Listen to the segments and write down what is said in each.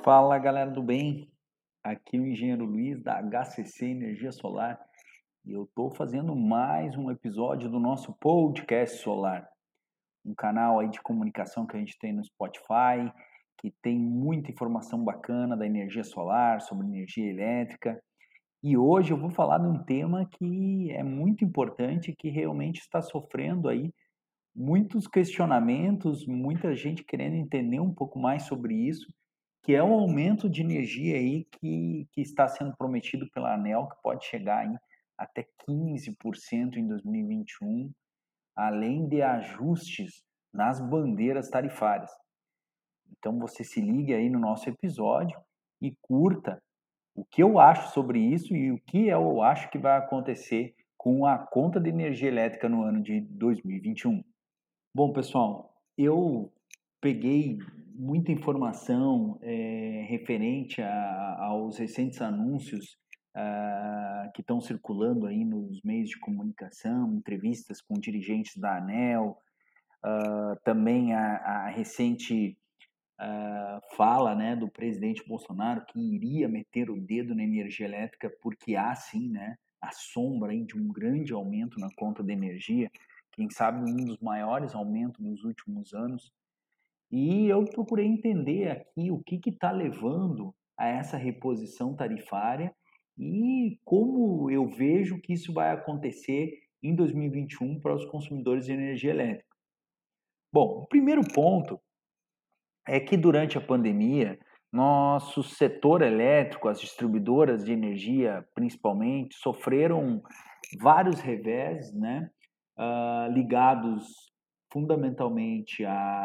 Fala galera do bem, aqui é o engenheiro Luiz da HCC Energia Solar e eu estou fazendo mais um episódio do nosso podcast solar, um canal aí de comunicação que a gente tem no Spotify, que tem muita informação bacana da energia solar, sobre energia elétrica. E hoje eu vou falar de um tema que é muito importante, que realmente está sofrendo aí muitos questionamentos, muita gente querendo entender um pouco mais sobre isso, que é o aumento de energia aí que está sendo prometido pela ANEEL, que pode chegar aí até 15% em 2021, além de ajustes nas bandeiras tarifárias. Então você se ligue aí no nosso episódio e curta o que eu acho sobre isso e o que eu acho que vai acontecer com a conta de energia elétrica no ano de 2021. Bom, pessoal, eu peguei muita informação referente aos recentes anúncios que estão circulando aí nos meios de comunicação, entrevistas com dirigentes da ANEEL, também a recente fala, né, do presidente Bolsonaro que iria meter o dedo na energia elétrica porque há sim, né, a sombra aí de um grande aumento na conta de energia, quem sabe um dos maiores aumentos nos últimos anos. E eu procurei entender aqui o que está levando a essa reposição tarifária e como eu vejo que isso vai acontecer em 2021 para os consumidores de energia elétrica. Bom, o primeiro ponto é que durante a pandemia, nosso setor elétrico, as distribuidoras de energia principalmente, sofreram vários revés, né, ligados fundamentalmente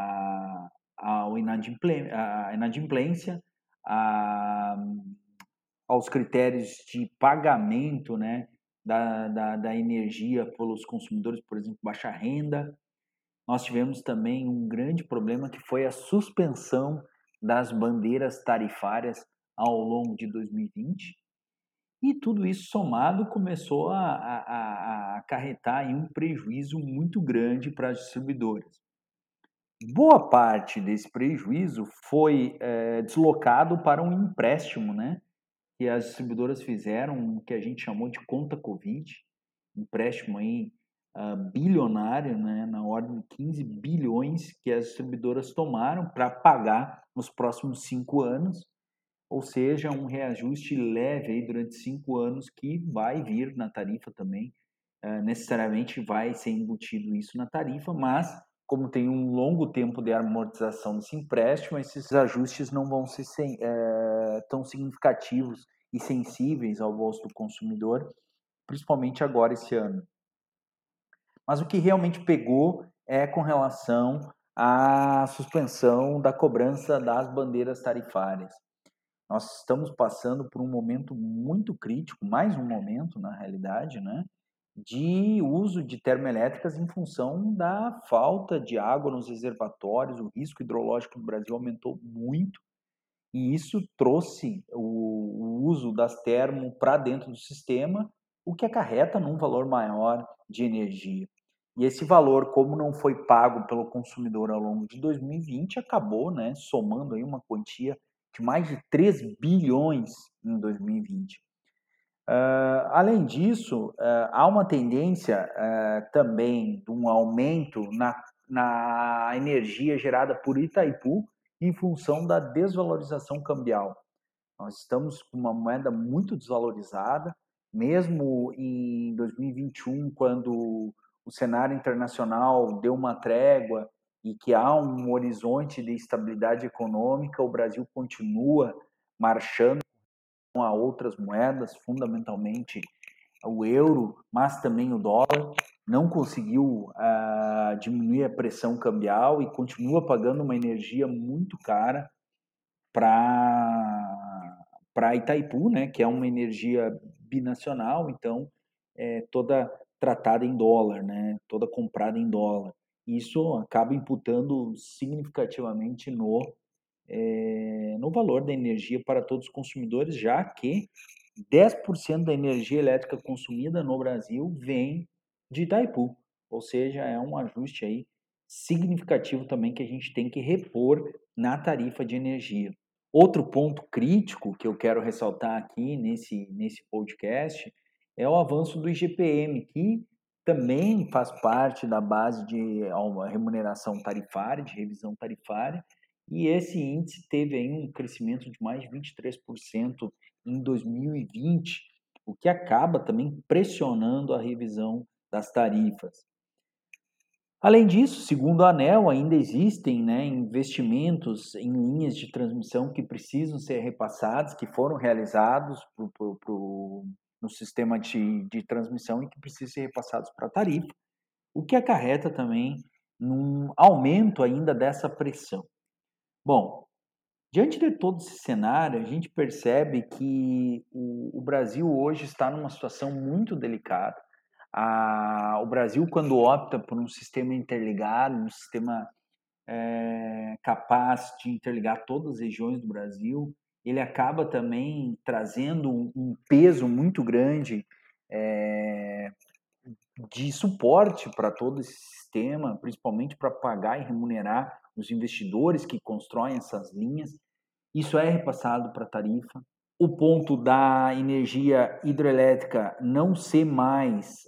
à inadimplência, a, aos critérios de pagamento, né, da energia pelos consumidores, por exemplo, baixa renda. Nós tivemos também um grande problema que foi a suspensão das bandeiras tarifárias ao longo de 2020. E tudo isso somado começou a acarretar em um prejuízo muito grande para as distribuidoras. Boa parte desse prejuízo foi deslocado para um empréstimo, né, que as distribuidoras fizeram, que a gente chamou de conta Covid, empréstimo aí bilionário, né, na ordem de 15 bilhões que as distribuidoras tomaram para pagar nos próximos 5 anos, ou seja, um reajuste leve aí durante 5 anos que vai vir na tarifa também, necessariamente vai ser embutido isso na tarifa, mas como tem um longo tempo de amortização desse empréstimo, esses ajustes não vão ser tão significativos e sensíveis ao bolso do consumidor, principalmente agora esse ano. Mas o que realmente pegou é com relação à suspensão da cobrança das bandeiras tarifárias. Nós estamos passando por um momento muito crítico, mais um momento na realidade, né, de uso de termoelétricas em função da falta de água nos reservatórios. O risco hidrológico no Brasil aumentou muito e isso trouxe o uso das termo para dentro do sistema, o que acarreta num valor maior de energia. E esse valor, como não foi pago pelo consumidor ao longo de 2020, acabou, né, somando aí uma quantia de mais de 3 bilhões em 2020. Além disso, há uma tendência também de um aumento na energia gerada por Itaipu em função da desvalorização cambial. Nós estamos com uma moeda muito desvalorizada, mesmo em 2021, quando o cenário internacional deu uma trégua e que há um horizonte de estabilidade econômica, o Brasil continua marchando a outras moedas, fundamentalmente o euro, mas também o dólar, não conseguiu diminuir a pressão cambial e continua pagando uma energia muito cara para Itaipu, né, que é uma energia binacional, então toda tratada em dólar, né, toda comprada em dólar. Isso acaba imputando significativamente no valor da energia para todos os consumidores, já que 10% da energia elétrica consumida no Brasil vem de Itaipu, ou seja, é um ajuste aí significativo também que a gente tem que repor na tarifa de energia. Outro ponto crítico que eu quero ressaltar aqui nesse podcast é o avanço do IGPM, que também faz parte da base de uma remuneração tarifária, de revisão tarifária, e esse índice teve aí um crescimento de mais de 23% em 2020, o que acaba também pressionando a revisão das tarifas. Além disso, segundo a ANEEL, ainda existem, né, investimentos em linhas de transmissão que precisam ser repassados, que foram realizados no sistema de transmissão e que precisam ser repassados para a tarifa, o que acarreta também num aumento ainda dessa pressão. Bom, diante de todo esse cenário, a gente percebe que o Brasil hoje está numa situação muito delicada. O Brasil, quando opta por um sistema interligado, um sistema capaz de interligar todas as regiões do Brasil, ele acaba também trazendo um peso muito grande de suporte para todo esse sistema, principalmente para pagar e remunerar os investidores que constroem essas linhas. Isso é repassado para a tarifa. O ponto da energia hidrelétrica não ser mais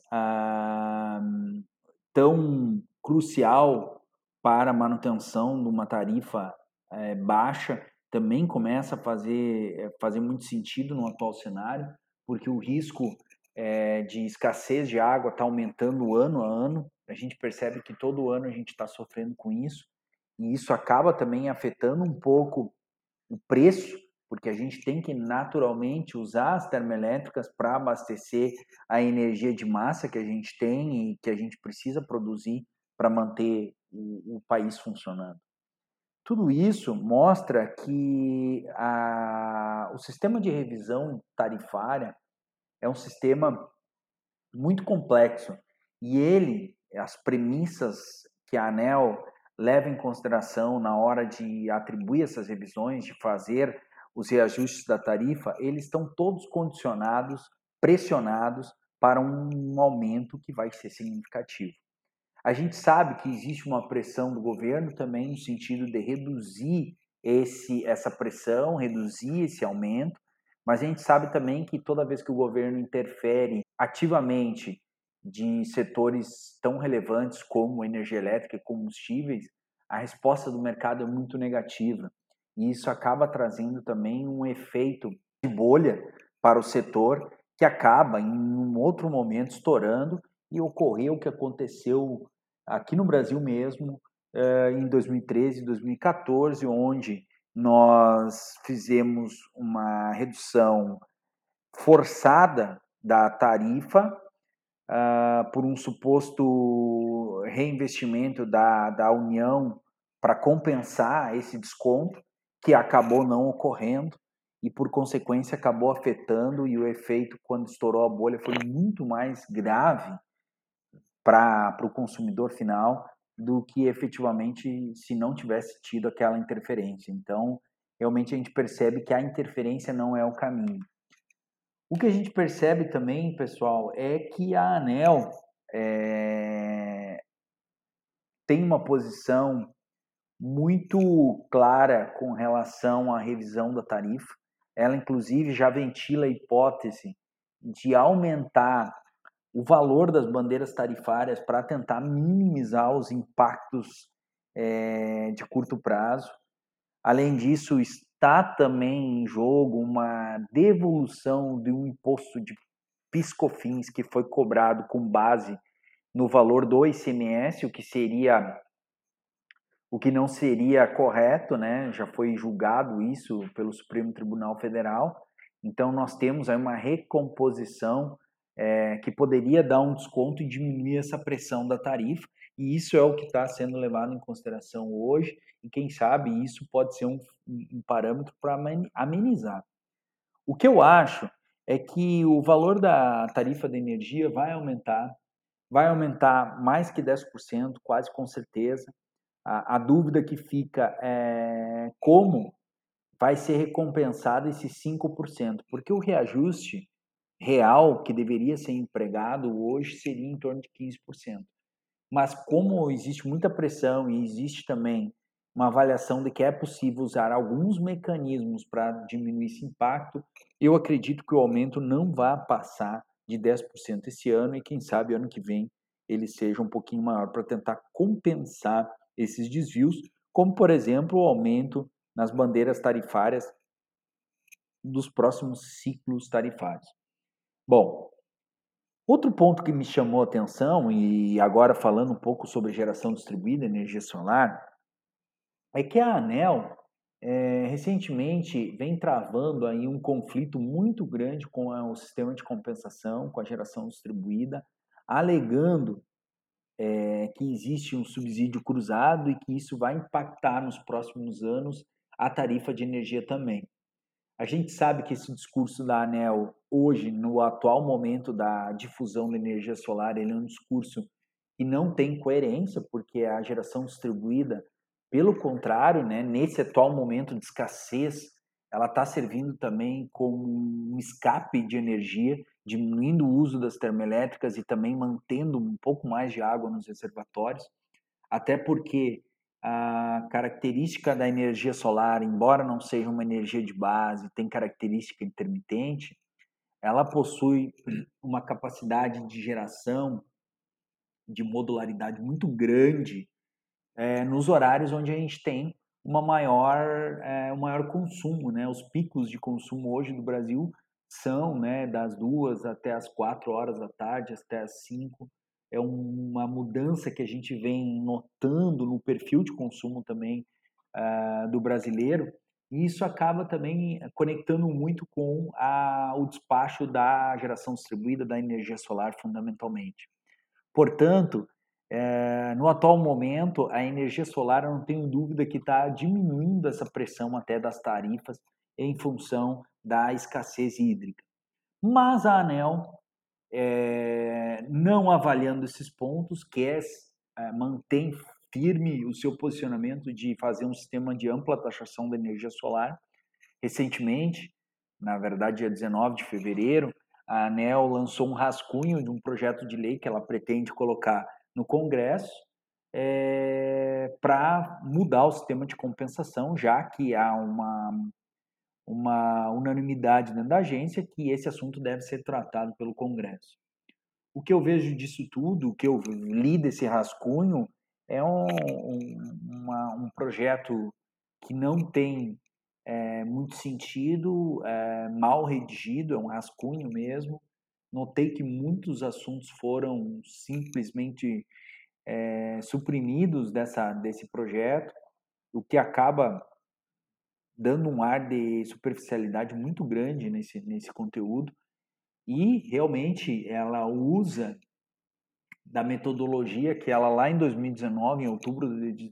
tão crucial para a manutenção de uma tarifa baixa também começa a fazer muito sentido no atual cenário, porque o risco de escassez de água está aumentando ano a ano. A gente percebe que todo ano a gente está sofrendo com isso, e isso acaba também afetando um pouco o preço, porque a gente tem que naturalmente usar as termoelétricas para abastecer a energia de massa que a gente tem e que a gente precisa produzir para manter o país funcionando. Tudo isso mostra que o sistema de revisão tarifária é um sistema muito complexo e as premissas que a ANEEL leva em consideração na hora de atribuir essas revisões, de fazer os reajustes da tarifa, eles estão todos condicionados, pressionados para um aumento que vai ser significativo. A gente sabe que existe uma pressão do governo também no sentido de reduzir essa pressão, reduzir esse aumento, mas a gente sabe também que toda vez que o governo interfere ativamente de setores tão relevantes como energia elétrica e combustíveis, a resposta do mercado é muito negativa. E isso acaba trazendo também um efeito de bolha para o setor que acaba, em um outro momento, estourando, e ocorreu o que aconteceu aqui no Brasil mesmo, em 2013 e 2014, onde nós fizemos uma redução forçada da tarifa por um suposto reinvestimento da União para compensar esse desconto, que acabou não ocorrendo e, por consequência, acabou afetando, e o efeito, quando estourou a bolha, foi muito mais grave para o consumidor final do que efetivamente se não tivesse tido aquela interferência. Então, realmente a gente percebe que a interferência não é o caminho. O que a gente percebe também, pessoal, é que a ANEEL tem uma posição muito clara com relação à revisão da tarifa. Ela, inclusive, já ventila a hipótese de aumentar o valor das bandeiras tarifárias para tentar minimizar os impactos de curto prazo. Além disso, está também em jogo uma devolução de um imposto de PIS/COFINS que foi cobrado com base no valor do ICMS, o que não seria correto, né? Já foi julgado isso pelo Supremo Tribunal Federal. Então, nós temos aí uma recomposição que poderia dar um desconto e diminuir essa pressão da tarifa, e isso é o que está sendo levado em consideração hoje, e quem sabe isso pode ser um parâmetro para amenizar. O que eu acho é que o valor da tarifa de energia vai aumentar mais que 10%, quase com certeza. A dúvida que fica é como vai ser recompensado esses 5%, porque o reajuste real que deveria ser empregado hoje seria em torno de 15%. Mas como existe muita pressão e existe também uma avaliação de que é possível usar alguns mecanismos para diminuir esse impacto. Eu acredito que o aumento não vai passar de 10% esse ano e quem sabe ano que vem ele seja um pouquinho maior para tentar compensar esses desvios, como por exemplo o aumento nas bandeiras tarifárias dos próximos ciclos tarifários. Bom, outro ponto que me chamou a atenção, e agora falando um pouco sobre geração distribuída, energia solar, é que a ANEEL recentemente vem travando aí um conflito muito grande com o sistema de compensação, com a geração distribuída, alegando que existe um subsídio cruzado e que isso vai impactar nos próximos anos a tarifa de energia também. A gente sabe que esse discurso da ANEEL hoje, no atual momento da difusão da energia solar, ele é um discurso que não tem coerência, porque a geração distribuída, pelo contrário, né, nesse atual momento de escassez, ela está servindo também como um escape de energia, diminuindo o uso das termoelétricas e também mantendo um pouco mais de água nos reservatórios, até porque a característica da energia solar, embora não seja uma energia de base, tem característica intermitente, ela possui uma capacidade de geração de modularidade muito grande nos horários onde a gente tem um maior consumo, né? Os picos de consumo hoje do Brasil são, né, das 2 até as 4 horas da tarde, até as 5. É uma mudança que a gente vem notando no perfil de consumo também do brasileiro, e isso acaba também conectando muito com o despacho da geração distribuída da energia solar, fundamentalmente. Portanto, no atual momento, a energia solar, eu não tenho dúvida que está diminuindo essa pressão até das tarifas em função da escassez hídrica. Mas a ANEEL, não avaliando esses pontos, mantém firme o seu posicionamento de fazer um sistema de ampla taxação da energia solar. Recentemente, na verdade, dia 19 de fevereiro, a ANEEL lançou um rascunho de um projeto de lei que ela pretende colocar no Congresso para mudar o sistema de compensação, já que há uma unanimidade dentro da agência que esse assunto deve ser tratado pelo Congresso. O que eu vejo disso tudo, o que eu li desse rascunho, é um projeto que não tem muito sentido, mal redigido, é um rascunho mesmo. Notei que muitos assuntos foram simplesmente suprimidos desse projeto, o que acaba dando um ar de superficialidade muito grande nesse conteúdo. E realmente ela usa da metodologia que ela lá em 2019, em outubro de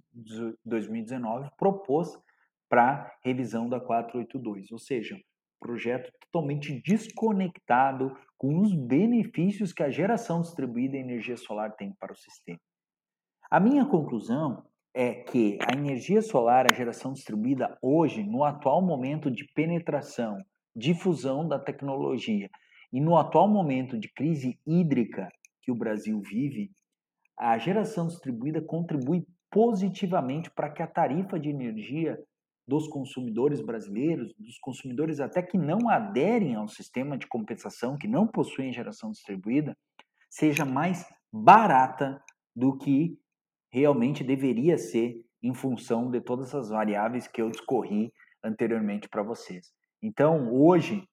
2019, propôs para revisão da 482, ou seja, projeto totalmente desconectado com os benefícios que a geração distribuída de energia solar tem para o sistema. A minha conclusão é que a energia solar, a geração distribuída hoje, no atual momento de penetração, difusão da tecnologia e no atual momento de crise hídrica que o Brasil vive, a geração distribuída contribui positivamente para que a tarifa de energia dos consumidores brasileiros, dos consumidores até que não aderem ao sistema de compensação, que não possuem geração distribuída, seja mais barata do que realmente deveria ser em função de todas essas variáveis que eu discorri anteriormente para vocês. Então, hoje,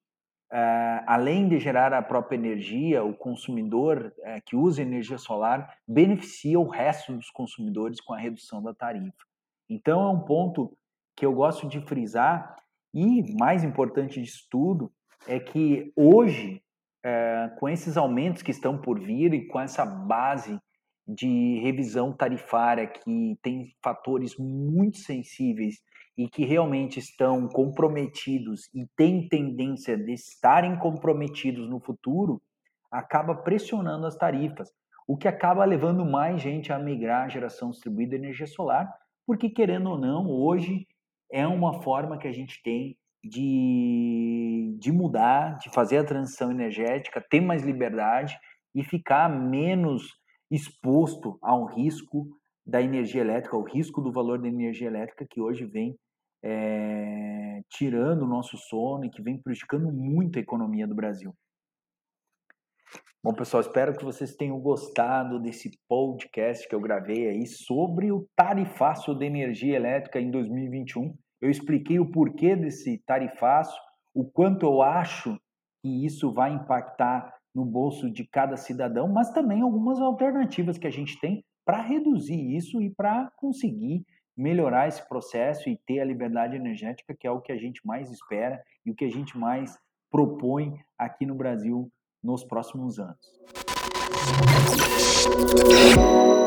além de gerar a própria energia, o consumidor que usa energia solar beneficia o resto dos consumidores com a redução da tarifa. Então, é um ponto que eu gosto de frisar e, mais importante disso tudo, é que hoje, com esses aumentos que estão por vir e com essa base de revisão tarifária que tem fatores muito sensíveis e que realmente estão comprometidos e têm tendência de estarem comprometidos no futuro, acaba pressionando as tarifas, o que acaba levando mais gente a migrar à geração distribuída de energia solar, porque querendo ou não, hoje é uma forma que a gente tem de mudar, de fazer a transição energética, ter mais liberdade e ficar menos exposto ao risco da energia elétrica, o risco do valor da energia elétrica que hoje vem tirando o nosso sono e que vem prejudicando muito a economia do Brasil. Bom, pessoal, espero que vocês tenham gostado desse podcast que eu gravei aí sobre o tarifaço de energia elétrica em 2021. Eu expliquei o porquê desse tarifaço, o quanto eu acho que isso vai impactar no bolso de cada cidadão, mas também algumas alternativas que a gente tem para reduzir isso e para conseguir melhorar esse processo e ter a liberdade energética, que é o que a gente mais espera e o que a gente mais propõe aqui no Brasil nos próximos anos.